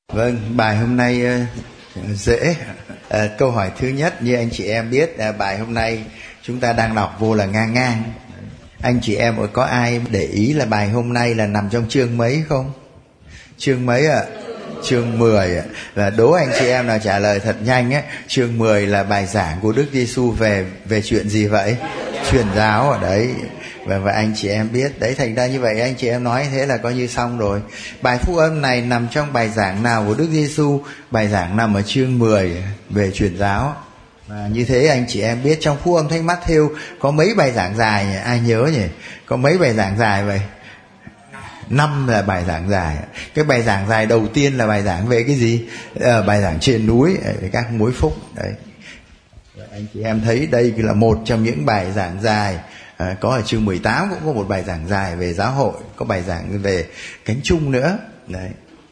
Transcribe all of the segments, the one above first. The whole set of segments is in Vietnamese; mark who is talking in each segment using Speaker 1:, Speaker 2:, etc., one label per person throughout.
Speaker 1: Vâng, bài hôm nay dễ. Câu hỏi thứ nhất, như anh chị em biết, bài hôm nay chúng ta đang đọc vô là ngang ngang. Anh chị em có ai để ý là bài hôm nay là nằm trong chương mấy không? Chương mấy ạ? Chương 10 ạ. Và đố anh chị em nào trả lời thật nhanh á. Chương 10 là bài giảng của Đức Giêsu về chuyện gì vậy? Truyền giáo ở đấy. Và anh chị em biết đấy, thành ra như vậy anh chị em nói thế là coi như xong rồi. Bài phúc âm này nằm trong bài giảng nào của Đức Giêsu? Bài giảng nằm ở chương 10 về truyền giáo. Và như thế anh chị em biết trong phúc âm Thánh Mát-thêu có mấy bài giảng dài nhỉ? Ai nhớ nhỉ? Có mấy bài giảng dài vậy? 5 là bài giảng dài. Cái bài giảng dài đầu tiên là bài giảng về cái gì? Bài giảng trên núi về các mối phúc đấy. Anh chị em thấy đây là một trong những bài giảng dài. Có ở chương 18 cũng có một bài giảng dài về giáo hội, có bài giảng về cánh chung nữa đấy.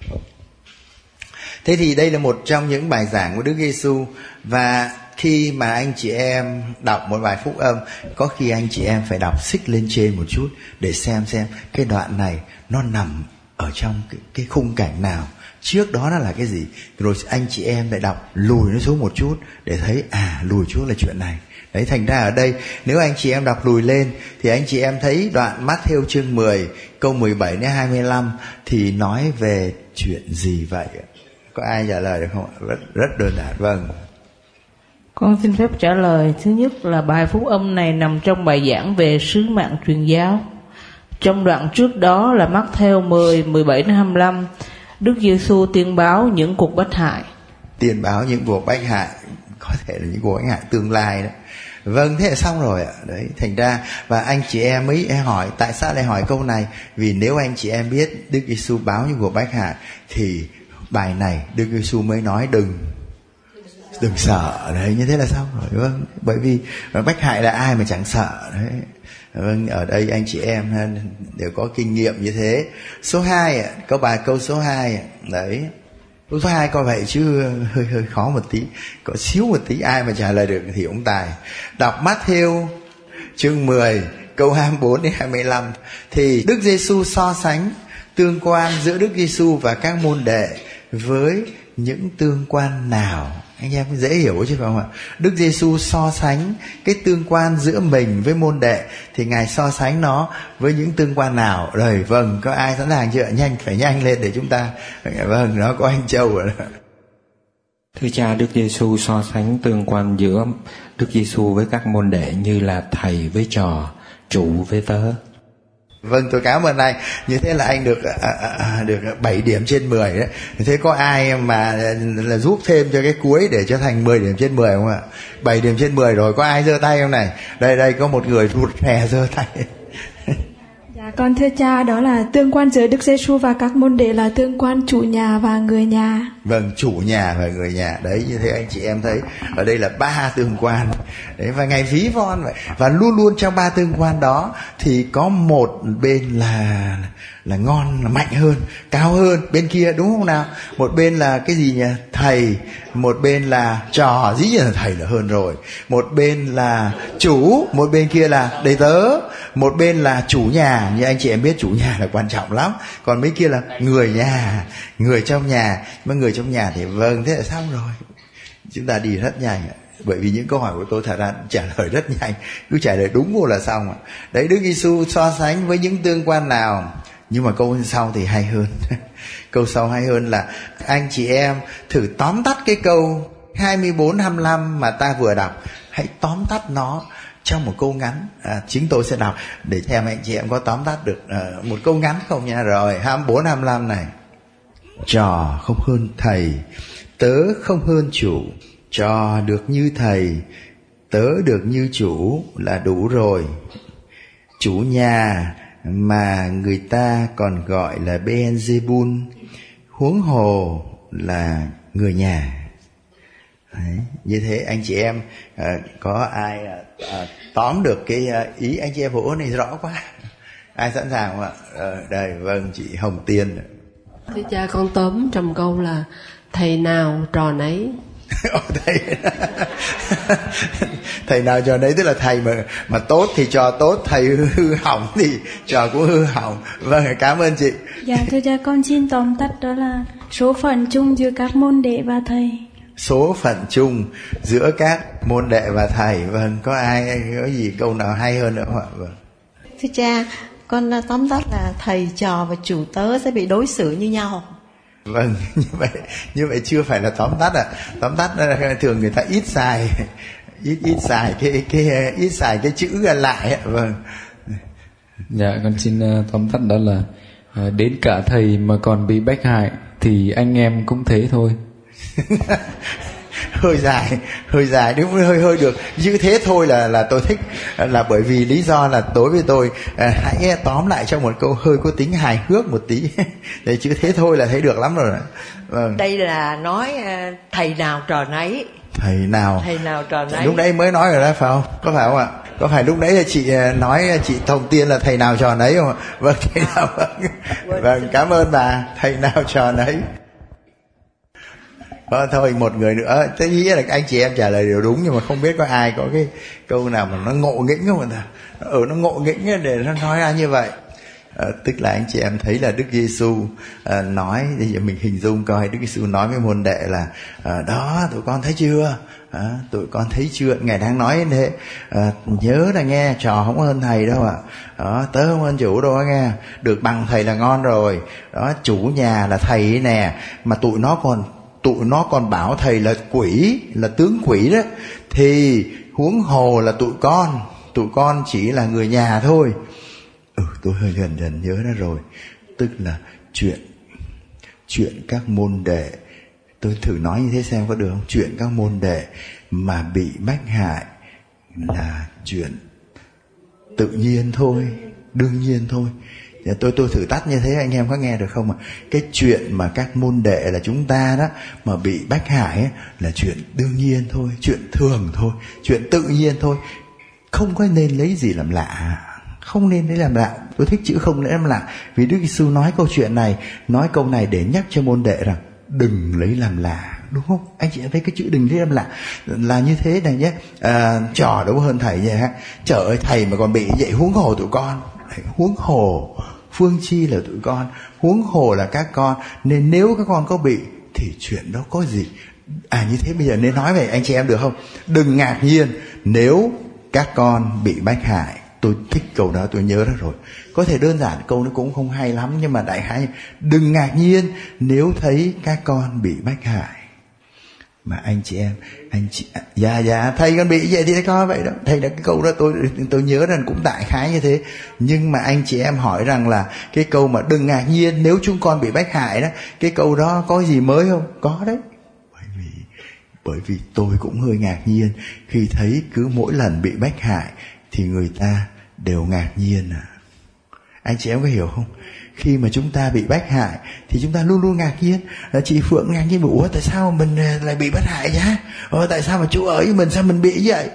Speaker 1: Thế thì đây là một trong những bài giảng của Đức Giêsu. Và khi mà anh chị em đọc một bài phúc âm, có khi anh chị em phải đọc xích lên trên một chút để xem cái đoạn này nó nằm ở trong cái khung cảnh nào, trước đó nó là cái gì. Rồi anh chị em lại đọc lùi nó xuống một chút để thấy lùi xuống là chuyện này. Đấy, thành ra ở đây nếu anh chị em đọc lùi lên thì anh chị em thấy đoạn Mát-thêu chương 10 câu 17 đến 25 thì nói về chuyện gì vậy? Có ai trả lời được không? Rất đơn giản. Vâng.
Speaker 2: Con xin phép trả lời. Thứ nhất là bài phúc âm này nằm trong bài giảng về sứ mạng truyền giáo. Trong đoạn trước đó là Mát-thêu 10, 17 đến 25, Đức Giêsu tuyên báo những cuộc bách hại. Tuyên báo những cuộc bách hại, có thể là những cuộc bách hại tương lai đó. Vâng, thế là xong rồi ạ. Đấy, thành ra và anh chị em ấy hỏi tại sao lại hỏi câu này? Vì nếu anh chị em biết Đức Giêsu báo những cuộc bách hại thì bài này Đức Giêsu mới nói đừng sợ. Đấy, như thế là xong rồi. Vâng, bởi vì bách hại là ai mà chẳng sợ đấy. Vâng, ở đây anh chị em đều có kinh nghiệm như thế. Số 2 ạ, câu số 2 đấy. Câu số 2 coi vậy chứ hơi khó một tí, có xíu một tí, ai mà trả lời được thì ông tài. Đọc Mát-thêu chương 10 câu 24 đến 25 thì Đức Giêsu so sánh tương quan giữa Đức Giêsu và các môn đệ với những tương quan nào? Anh em dễ hiểu chứ phải không ạ? Đức Giêsu so sánh cái tương quan giữa mình với môn đệ thì Ngài so sánh nó với những tương quan nào? Rồi, vâng, có ai sẵn sàng chưa? Phải nhanh lên để chúng ta. Vâng, nó có anh Châu rồi đó.
Speaker 3: Thưa cha, Đức Giêsu so sánh tương quan giữa Đức Giêsu với các môn đệ như là thầy với trò, chủ với tớ.
Speaker 1: Vâng, tôi cảm ơn anh. Như thế là anh được 7 điểm trên 10 đấy. Thế có ai mà là giúp thêm cho cái cuối để cho thành 10 điểm trên 10 không ạ? 7 điểm trên 10 rồi, có ai giơ tay không này? Đây có một người rụt rè giơ tay.
Speaker 4: Dạ con thưa cha, đó là tương quan giữa Đức Giêsu và các môn đệ là tương quan chủ nhà và người nhà.
Speaker 1: Vâng, chủ nhà và người nhà. Đấy, như thế anh chị em thấy ở đây là 3 tương quan. Đấy, và Ngài ví von vậy. Và luôn luôn trong 3 tương quan đó thì có một bên là ngon, là mạnh hơn, cao hơn bên kia, đúng không nào? Một bên là cái gì nhỉ? Thầy, một bên là trò, dĩ nhiên là thầy là hơn rồi. Một bên là chủ, một bên kia là đầy tớ. Một bên là chủ nhà, như anh chị em biết chủ nhà là quan trọng lắm. Còn mấy kia là người nhà, người trong nhà. Mà người trong nhà thì vâng, thế là xong rồi. Chúng ta đi rất nhanh. Bởi vì những câu hỏi của tôi thật ra trả lời rất nhanh, cứ trả lời đúng vô là xong. Đấy, Đức Giêsu so sánh với những tương quan nào? Nhưng mà câu sau thì hay hơn. Câu sau hay hơn là anh chị em thử tóm tắt cái câu 24-25 mà ta vừa đọc. Hãy tóm tắt nó trong một câu ngắn. Chính tôi sẽ đọc để xem anh chị em có tóm tắt được một câu ngắn không nha. Rồi 24-25 này. Trò không hơn thầy, tớ không hơn chủ. Trò được như thầy, tớ được như chủ là đủ rồi. Chủ nhà mà người ta còn gọi là Beelzebul, huống hồ là người nhà. Đấy, như thế anh chị em có ai tóm được cái ý anh chị em vỗ này rõ quá? Ai sẵn sàng không ạ? Đây, vâng, chị Hồng Tiên.
Speaker 5: Thưa cha, con tóm trong câu là thầy nào trò nấy.
Speaker 1: Thầy nào trò nấy, tức là thầy mà tốt thì trò tốt, thầy hư hỏng thì trò cũng hư hỏng. Vâng, cảm ơn chị.
Speaker 4: Dạ thưa cha, con xin tóm tắt đó là Số phận chung giữa các môn đệ và thầy.
Speaker 1: Số phận chung giữa các môn đệ và thầy. Vâng, có ai có gì câu nào hay hơn nữa không ạ? Vâng.
Speaker 6: Thưa cha, con tóm tắt là thầy trò và chủ tớ sẽ bị đối xử như nhau.
Speaker 1: Vâng, như vậy chưa phải là tóm tắt à. Tóm tắt thường người ta ít xài cái chữ lại. Vâng.
Speaker 7: Dạ, con xin tóm tắt đó là đến cả thầy mà còn bị bách hại thì anh em cũng thế thôi. hơi dài đúng, hơi được như thế thôi là tôi thích, là bởi vì lý do là đối với tôi hãy tóm lại trong một câu hơi có tính hài hước một tí. Để chứ thế thôi là thấy được lắm rồi. Vâng.
Speaker 8: Đây là nói thầy nào trò nấy.
Speaker 1: Thầy nào
Speaker 8: trò nấy.
Speaker 1: Lúc nãy mới nói rồi đó phải không? Có phải không ạ? Có phải lúc nãy là chị nói chị Thông Tiên là thầy nào trò nấy không ạ? Vâng, thầy nào. Vâng, cảm ơn bà. Thầy nào trò nấy. Thôi một người nữa. Thế nghĩ là anh chị em trả lời đều đúng, nhưng mà không biết có ai có cái câu nào mà nó ngộ nghĩnh không ạ? Nó ngộ nghĩnh để nó nói ra như vậy. Tức là anh chị em thấy là Đức Giêsu nói, bây giờ mình hình dung coi Đức Giêsu nói với môn đệ là đó, tụi con thấy chưa? Tụi con thấy chưa? Ngài đang nói thế. Nhớ là nghe, trò không hơn thầy đâu ạ. Đó, tớ không hơn chủ đâu nghe. Được bằng thầy là ngon rồi. Đó, chủ nhà là thầy ấy nè, mà tụi nó còn bảo thầy là quỷ, là tướng quỷ đó, thì huống hồ là tụi con chỉ là người nhà thôi. Tôi hơi dần nhớ ra rồi. Tức là chuyện các môn đệ, tôi thử nói như thế xem có được không? Chuyện các môn đệ mà bị bách hại là chuyện tự nhiên thôi, đương nhiên thôi. Tôi thử tắt như thế, anh em có nghe được không ạ? Cái chuyện mà các môn đệ là chúng ta đó mà bị bách hại ấy, là chuyện đương nhiên thôi, chuyện thường thôi, chuyện tự nhiên thôi. Không có nên lấy gì làm lạ. Không nên lấy làm lạ. Tôi thích chữ không lấy làm lạ, vì Đức Giêsu nói câu chuyện này, nói câu này để nhắc cho môn đệ rằng đừng lấy làm lạ, đúng không? Anh chị em thấy cái chữ đừng lấy làm lạ là như thế này nhé. Trò đâu hơn thầy vậy ha. Trời ơi, thầy mà còn bị vậy, huống hồ tụi con, huống hồ phương chi là tụi con, huống hồ là các con. Nên nếu các con có bị thì chuyện đó có gì. Như thế bây giờ nên nói vậy anh chị em được không? Đừng ngạc nhiên nếu các con bị bách hại. Tôi thích câu đó, tôi nhớ ra rồi. Có thể đơn giản câu nó cũng không hay lắm, nhưng mà đại khái đừng ngạc nhiên nếu thấy các con bị bách hại. Mà anh chị em, dạ thầy con bị vậy thì có vậy đó. Thầy đã cái câu đó tôi nhớ rằng cũng đại khái như thế. Nhưng mà anh chị em hỏi rằng là cái câu mà đừng ngạc nhiên nếu chúng con bị bách hại đó, cái câu đó có gì mới không? Có đấy. Bởi vì tôi cũng hơi ngạc nhiên khi thấy cứ mỗi lần bị bách hại thì người ta đều ngạc nhiên. Anh chị em có hiểu không? Khi mà chúng ta bị bách hại thì chúng ta luôn luôn ngạc nhiên. Chị Phượng ngạc nhiên, ủa tại sao mình lại bị bách hại nhá? Tại sao mà Chúa ở với mình, sao mình bị vậy?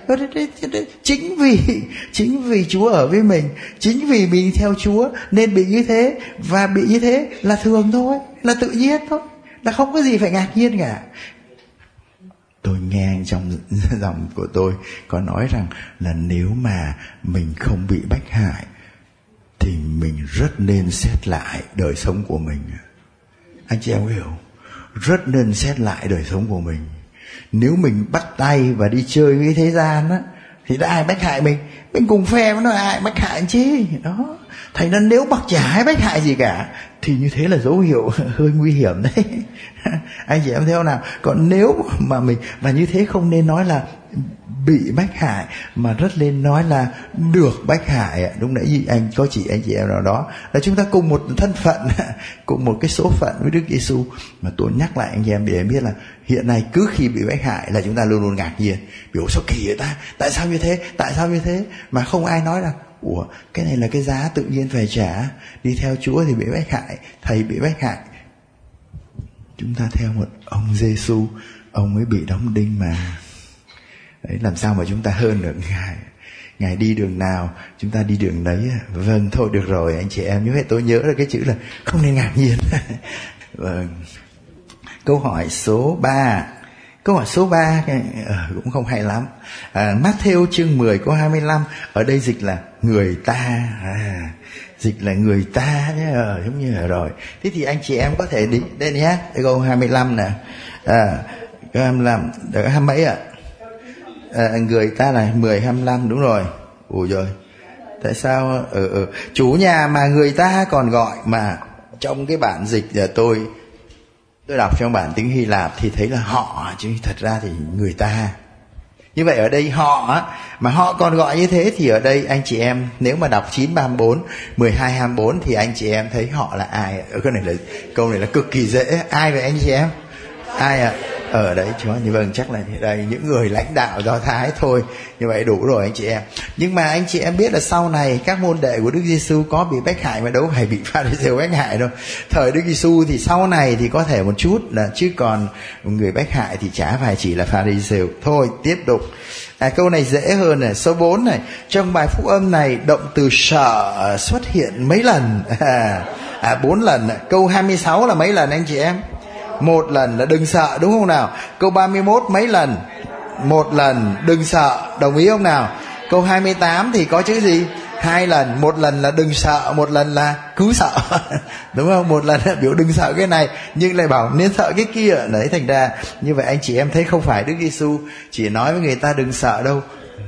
Speaker 1: Chính vì Chúa ở với mình, chính vì mình theo Chúa nên bị như thế. Và bị như thế là thường thôi, là tự nhiên thôi, là không có gì phải ngạc nhiên cả. Tôi nghe trong dòng của tôi có nói rằng là nếu mà mình không bị bách hại thì mình rất nên xét lại đời sống của mình. Anh chị em hiểu? Rất nên xét lại đời sống của mình. Nếu mình bắt tay và đi chơi với thế gian á, thì đã ai bách hại mình? Mình cùng phe với nó, ai bách hại chứ? Đó. Thành ra nếu bác chả ai bách hại gì cả thì như thế là dấu hiệu hơi nguy hiểm đấy. Anh chị em theo nào? Còn nếu mà mình, và như thế không nên nói là bị bách hại, mà rất nên nói là được bách hại. Đúng nãy anh chị em nào đó là chúng ta cùng một thân phận, cùng một cái số phận với Đức Giêsu. Mà tôi nhắc lại anh em để em biết là hiện nay cứ khi bị bách hại là chúng ta luôn luôn ngạc nhiên. Biểu sao kỳ vậy ta? Tại sao như thế? Mà không ai nói rằng ủa, cái này là cái giá tự nhiên phải trả. Đi theo Chúa thì bị bách hại, thầy bị bách hại. Chúng ta theo một ông Giêsu, ông ấy bị đóng đinh mà. Đấy, làm sao mà chúng ta hơn được Ngài? Ngài đi đường nào chúng ta đi đường đấy. Vâng, thôi được rồi anh chị em. Như vậy tôi nhớ ra cái chữ là không nên ngạc nhiên. Vâng. Câu hỏi số 3. Câu hỏi số 3 cũng không hay lắm. Matthew chương 10 câu 25, ở đây dịch là người ta. dịch là người ta nhé, giống như rồi. Thế thì anh chị em có thể đi đây nhé, câu 25 nè, câu 25 được 20 mấy ạ? Người ta này 10-25 đúng rồi. Ủa rồi, tại sao chủ nhà mà người ta còn gọi, mà trong cái bản dịch tôi đọc trong bản tiếng Hy Lạp thì thấy là họ, chứ thật ra thì người ta. Như vậy ở đây họ, mà họ còn gọi như thế thì ở đây anh chị em nếu mà đọc 9:34, 12:24 thì anh chị em thấy họ là ai? Câu này là cực kỳ dễ. Ai vậy anh chị em? Ai ạ? Ở đấy chúa, như vâng, chắc là đây những người lãnh đạo Do Thái thôi. Như vậy đủ rồi anh chị em. Nhưng mà anh chị em biết là sau này các môn đệ của Đức Giêsu có bị bách hại mà đâu phải bị Pha-ri-sêu bách hại đâu. Thời Đức Giêsu thì sau này thì có thể một chút là, chứ còn người bách hại thì chả phải chỉ là Pha-ri-sêu. Thôi tiếp tục. Câu này dễ hơn này, số 4 này. Trong bài phúc âm này động từ sợ xuất hiện mấy lần? 4 lần. Câu 26 là mấy lần anh chị em? 1 lần là đừng sợ, đúng không nào? Câu 31 mấy lần? 1 lần, đừng sợ, đồng ý không nào? Câu 28 thì có chữ gì? 2 lần. 1 lần là đừng sợ, 1 lần là cứ sợ. Đúng không? 1 lần là biểu đừng sợ cái này nhưng lại bảo nên sợ cái kia. Đấy, thành ra như vậy anh chị em thấy không phải Đức Giêsu chỉ nói với người ta đừng sợ đâu,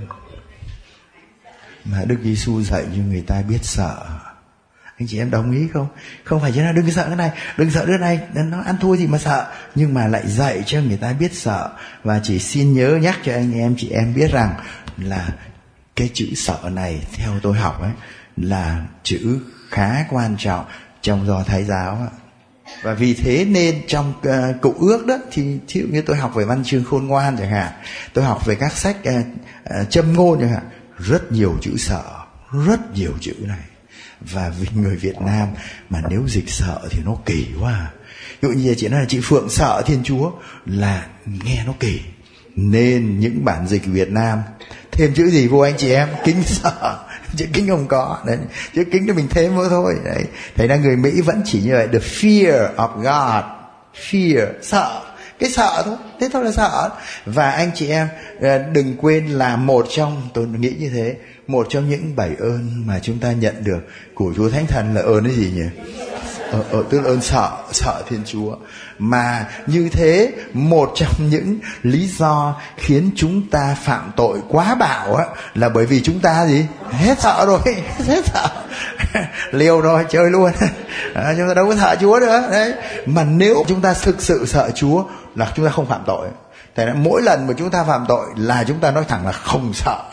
Speaker 1: mà Đức Giêsu dạy cho người ta biết sợ. Anh chị em đồng ý không? Không phải chỉ là đừng sợ cái này, đừng sợ đứa này, nó ăn thua gì mà sợ, nhưng mà lại dạy cho người ta biết sợ. Và chỉ xin nhớ nhắc cho anh em chị em biết rằng là cái chữ sợ này theo tôi học ấy là chữ khá quan trọng trong Do Thái giáo. Và vì thế nên trong Cựu Ước đó thì thí dụ như tôi học về văn chương khôn ngoan chẳng hạn, tôi học về các sách châm ngôn chẳng hạn, rất nhiều chữ sợ, rất nhiều chữ này. Và vì người Việt Nam mà nếu dịch sợ thì nó kỳ quá. Ví dụ như chị nói là chị Phượng sợ Thiên Chúa là nghe nó kỳ, nên những bản dịch Việt Nam thêm chữ gì vô anh chị em? Kính sợ. Chữ kính không có đấy, chữ kính thì mình thêm vô thôi đấy. Thế ra người Mỹ vẫn chỉ như vậy, the fear of God, fear, sợ, cái sợ thôi, thế thôi là sợ. Và anh chị em đừng quên là một trong, tôi nghĩ như thế, một trong những 7 ơn mà chúng ta nhận được của Chúa Thánh Thần là ơn cái gì nhỉ? Tức là ơn sợ Thiên Chúa. Mà như thế, một trong những lý do khiến chúng ta phạm tội quá bạo á, là bởi vì chúng ta gì? Hết sợ rồi, hết sợ. Liều rồi, chơi luôn. Chúng ta đâu có sợ Chúa nữa. Đấy. Mà nếu chúng ta thực sự sợ Chúa là chúng ta không phạm tội. Thế nên mỗi lần mà chúng ta phạm tội là chúng ta nói thẳng là không sợ.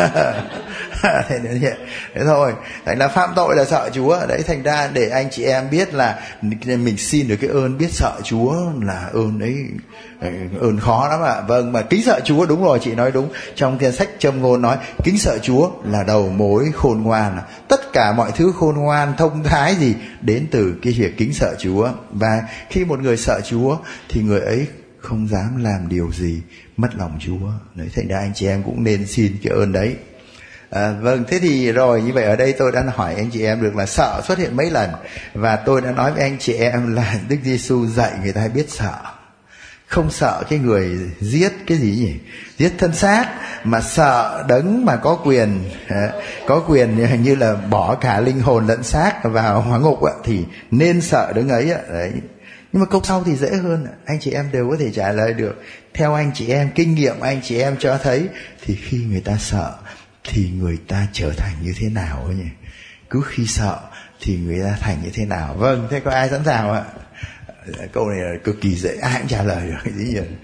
Speaker 1: Thế thôi. Thành là phạm tội là sợ Chúa. Đấy, thành ra để anh chị em biết là mình xin được cái ơn biết sợ Chúa là ơn đấy, ơn khó lắm ạ. Vâng, mà kính sợ Chúa, đúng rồi, chị nói đúng. Trong cái sách châm ngôn nói kính sợ Chúa là đầu mối khôn ngoan. Tất cả mọi thứ khôn ngoan, thông thái gì đến từ cái việc kính sợ Chúa. Và khi một người sợ Chúa thì người ấy không dám làm điều gì mất lòng Chúa. Đấy, thành ra anh chị em cũng nên xin cái ơn đấy. Vâng, thế thì rồi, như vậy ở đây tôi đã hỏi anh chị em được là sợ xuất hiện mấy lần. Và tôi đã nói với anh chị em là Đức Giêsu dạy người ta biết sợ. Không sợ cái người giết cái gì nhỉ? Giết thân xác, mà sợ đấng mà có quyền hình như là bỏ cả linh hồn lẫn xác vào hỏa ngục ạ, thì nên sợ đấng ấy ạ. Đấy. Nhưng mà câu sau thì dễ hơn, anh chị em đều có thể trả lời được. Theo anh chị em, kinh nghiệm anh chị em cho thấy thì khi người ta sợ thì người ta trở thành như thế nào ấy nhỉ? Cứ khi sợ thì người ta thành như thế nào? Vâng, thế có ai sẵn sàng ạ? Câu này là cực kỳ dễ, ai cũng trả lời được. Dĩ nhiên.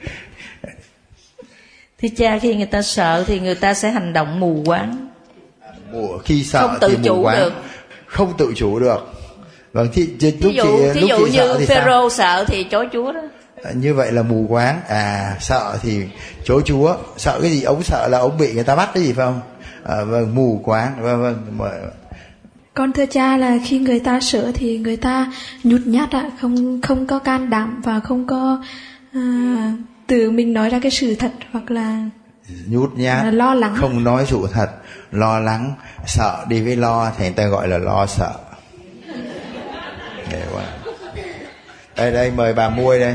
Speaker 2: Thưa cha, khi người ta sợ thì người ta sẽ hành động mù quáng.
Speaker 1: Khi sợ
Speaker 2: không tự
Speaker 1: thì
Speaker 2: chủ
Speaker 1: mù quáng,
Speaker 2: được.
Speaker 1: Không tự chủ được. Vâng,
Speaker 2: thí dụ như Phêrô sợ thì chối Chúa đó.
Speaker 1: Như vậy là mù quáng. Sợ thì chối Chúa. Sợ cái gì? Ông sợ là ông bị người ta bắt cái gì phải không? Vâng, mù quáng. Vâng.
Speaker 4: Con thưa cha là khi người ta sợ thì người ta nhút nhát ạ, không có can đảm và không có tự mình nói ra cái sự thật, hoặc là
Speaker 1: nhút nhát,
Speaker 4: lo lắng,
Speaker 1: không nói sự thật, lo lắng, sợ đi với lo thì người ta gọi là lo sợ. Đây mời bà Muôi đây.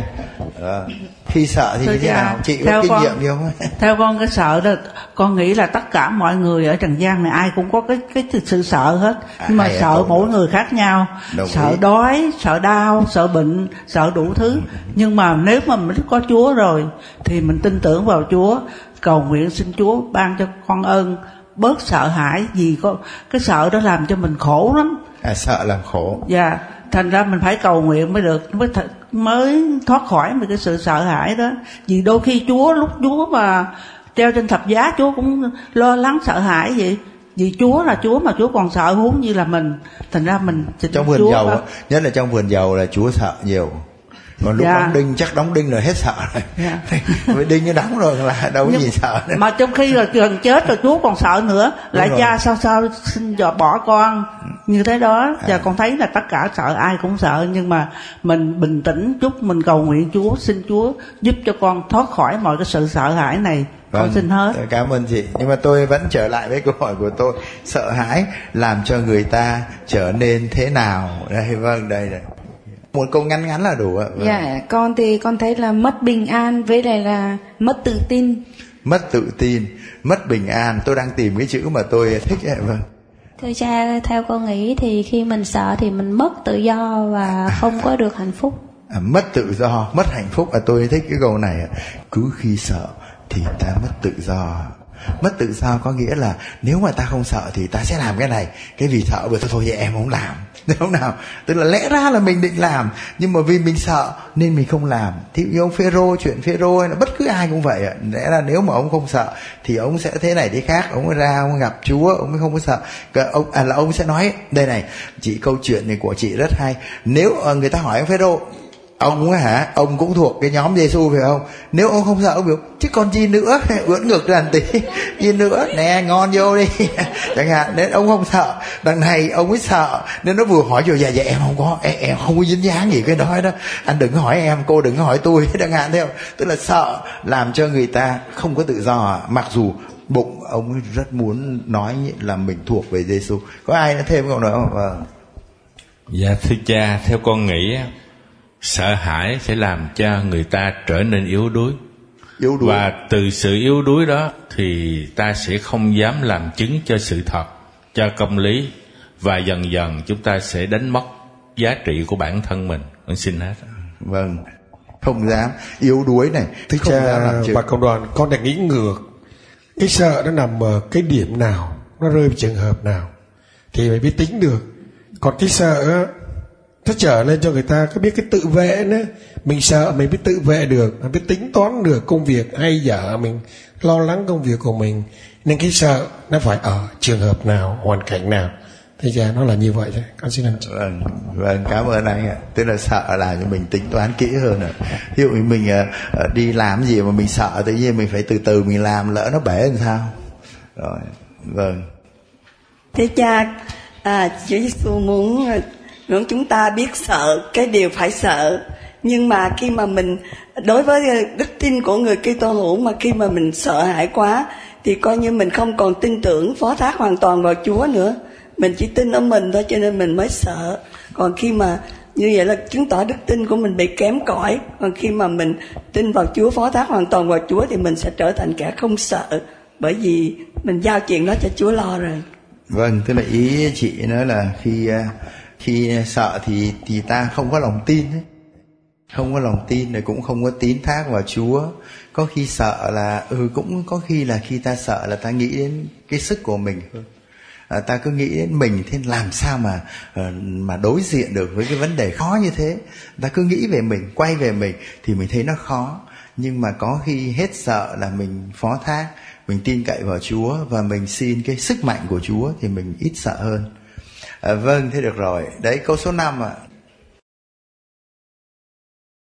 Speaker 1: Khi sợ thì như thế nào? Chị có kinh nghiệm gì không?
Speaker 9: Theo con cái sợ đó, con nghĩ là tất cả mọi người ở trần gian này ai cũng có cái sự sợ hết, nhưng mà sợ mỗi người khác nhau. Sợ đói, sợ đau, sợ bệnh, sợ đủ thứ. Nhưng mà nếu mà mình có Chúa rồi thì mình tin tưởng vào Chúa, cầu nguyện xin Chúa ban cho con ơn bớt sợ hãi, vì có cái sợ đó làm cho mình khổ lắm.
Speaker 1: Sợ làm khổ.
Speaker 9: Dạ, thành ra mình phải cầu nguyện mới được, mới thoát khỏi một cái sự sợ hãi đó. Vì đôi khi lúc Chúa mà treo trên thập giá, Chúa cũng lo lắng sợ hãi vậy. Vì Chúa là Chúa mà Chúa còn sợ huống như là mình. Thành ra mình
Speaker 1: trong vườn dầu á, nhất là trong vườn dầu là Chúa sợ nhiều. Còn lúc đóng đinh, chắc đóng đinh là hết sợ rồi. Với đinh nó đóng rồi là đâu có gì sợ nữa.
Speaker 9: Mà trong khi là gần chết rồi Chúa còn sợ nữa. Lại cha sao xin bỏ con như thế đó. Và con thấy là tất cả sợ, ai cũng sợ. Nhưng mà mình bình tĩnh chút, mình cầu nguyện Chúa, xin Chúa giúp cho con thoát khỏi mọi cái sự sợ hãi này. Con xin hết.
Speaker 1: Cảm ơn chị. Nhưng mà tôi vẫn trở lại với câu hỏi của tôi. Sợ hãi làm cho người ta trở nên thế nào? Đây, đây. Một câu ngắn là đủ ạ.
Speaker 4: Dạ, con thì con thấy là mất bình an với lại là mất tự tin.
Speaker 1: Mất tự tin, mất bình an. Tôi đang tìm cái chữ mà tôi thích ấy. Vâng.
Speaker 10: Thưa cha, theo con nghĩ thì khi mình sợ thì mình mất tự do và không có được hạnh phúc.
Speaker 1: Mất tự do, mất hạnh phúc. Tôi thích cái câu này. Cứ khi sợ thì ta mất tự do. Mất tự do có nghĩa là nếu mà ta không sợ thì ta sẽ làm cái này, cái vì sợ bởi thôi em không làm, đúng nào? Tức là lẽ ra là mình định làm, nhưng mà vì mình sợ nên mình không làm. Thì ông Phêrô, chuyện Phêrô hay là bất cứ ai cũng vậy ạ. Lẽ ra nếu mà ông không sợ thì ông sẽ thế này thế khác, ông ra ông gặp Chúa, ông không có sợ. Ông sẽ nói đây này, chị, câu chuyện này của chị rất hay. Nếu người ta hỏi ông Phêrô, ông ông cũng thuộc cái nhóm Giêsu phải không? Nếu ông không sợ, ông biểu chứ còn gì nữa, ưỡn ngực ra tí gì nữa nè, ngon vô đi chẳng hạn. Nên ông không sợ. Đằng này ông ấy sợ, nên nó vừa hỏi rồi dạ em không có dính dáng gì cái đó, anh đừng hỏi em, cô đừng hỏi tôi chẳng hạn. Theo tức là sợ làm cho người ta không có tự do, mặc dù bụng ông ấy rất muốn nói là mình thuộc về Giêsu. Có ai nữa thêm câu nữa không?
Speaker 11: Dạ thưa cha, theo con nghĩ sợ hãi sẽ làm cho người ta trở nên yếu đuối. Và từ sự yếu đuối đó thì ta sẽ không dám làm chứng cho sự thật, cho công lý, và dần dần chúng ta sẽ đánh mất giá trị của bản thân mình. Con xin hết.
Speaker 1: Vâng, không dám, yếu đuối này.
Speaker 12: Thưa cha và cộng đoàn, con đã nghĩ ngược. Cái sợ nó nằm ở cái điểm nào, nó rơi vào trường hợp nào thì mới biết tính được. Còn cái sợ á, nó trở lên cho người ta có biết cái tự vệ nữa. Mình sợ mình biết tự vệ được, mình biết tính toán được công việc hay dở, mình lo lắng công việc của mình. Nên cái sợ nó phải ở trường hợp nào, hoàn cảnh nào. Thế ra nó là như vậy thôi. Con xin anh chị.
Speaker 1: Vâng, cảm ơn anh ạ. Tức là sợ là cho mình tính toán kỹ hơn ạ. Ví dụ mình đi làm gì mà mình sợ, tự nhiên mình phải từ từ mình làm, lỡ nó bể làm sao. Rồi, vâng.
Speaker 13: Thế cha, Chúa Giêsu muốn chúng ta biết sợ cái điều phải sợ. Nhưng mà khi mà mình đối với đức tin của người Kitô hữu, mà khi mà mình sợ hãi quá thì coi như mình không còn tin tưởng, phó thác hoàn toàn vào Chúa nữa. Mình chỉ tin ở mình thôi, cho nên mình mới sợ. Còn khi mà như vậy là chứng tỏ đức tin của mình bị kém cỏi. Còn khi mà mình tin vào Chúa, phó thác hoàn toàn vào Chúa thì mình sẽ trở thành kẻ không sợ, bởi vì mình giao chuyện đó cho Chúa lo rồi.
Speaker 1: Vâng, tức là ý chị nói là khi sợ thì ta không có lòng tin ấy. Không có lòng tin rồi cũng không có tín thác vào Chúa. Có khi sợ là cũng có khi là khi ta sợ là ta nghĩ đến cái sức của mình hơn. Ta cứ nghĩ đến mình, thế làm sao mà đối diện được với cái vấn đề khó như thế. Ta cứ nghĩ về mình, quay về mình thì mình thấy nó khó. Nhưng mà có khi hết sợ là mình phó thác, mình tin cậy vào Chúa và mình xin cái sức mạnh của Chúa thì mình ít sợ hơn. Vâng, thế được rồi. Đấy, câu số 5 ạ.